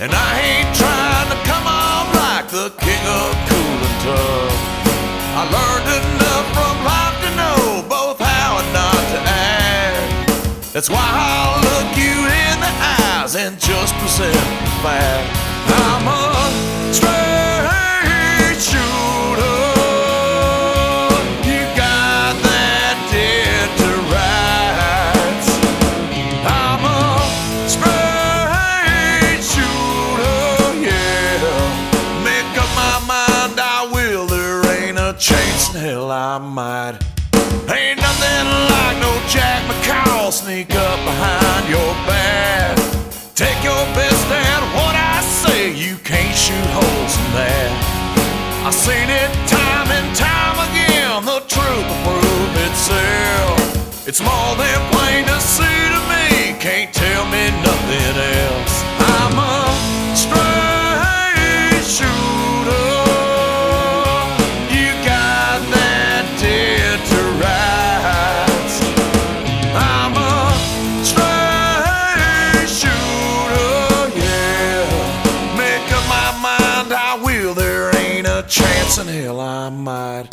And I ain't trying to come off like the king of cool and tough. I learned enough from life to know both how and not to act. That's why I'll look you in the eyes and just present the fact. I'm a straight shooter. You got that dead to rights. I'm a straight shooter, yeah. Make up my mind, I will. There ain't a chance in hell I might. Ain't nothing like no Jack McCall sneak up behind your back. Take your best at what I say, you can't shoot holes in that. I've seen it time and time again, the truth will prove itself. It's more than plain to see to me, can't tell me nothing else. I'm a straight shooter. You got that dead to rights. I'm a straight shooter, yeah. Make up my mind, I will. There ain't a chance in hell I might.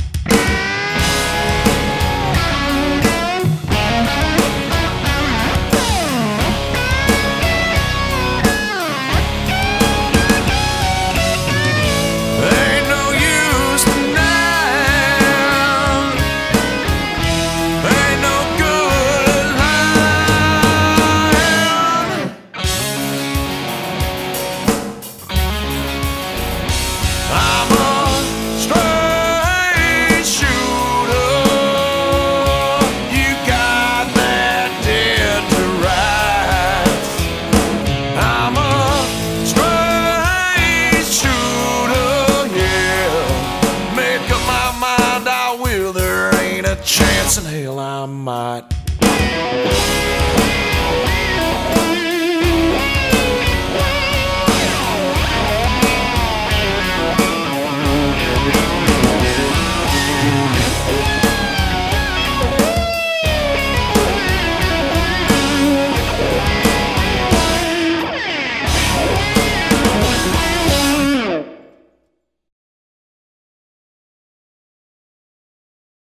Ain't no use denying. Ain't no good lying. I'm a straight shooter. You got that dead to rights. I'm a straight shooter, yeah. Make up my mind, I will. There ain't a chance in hell I might.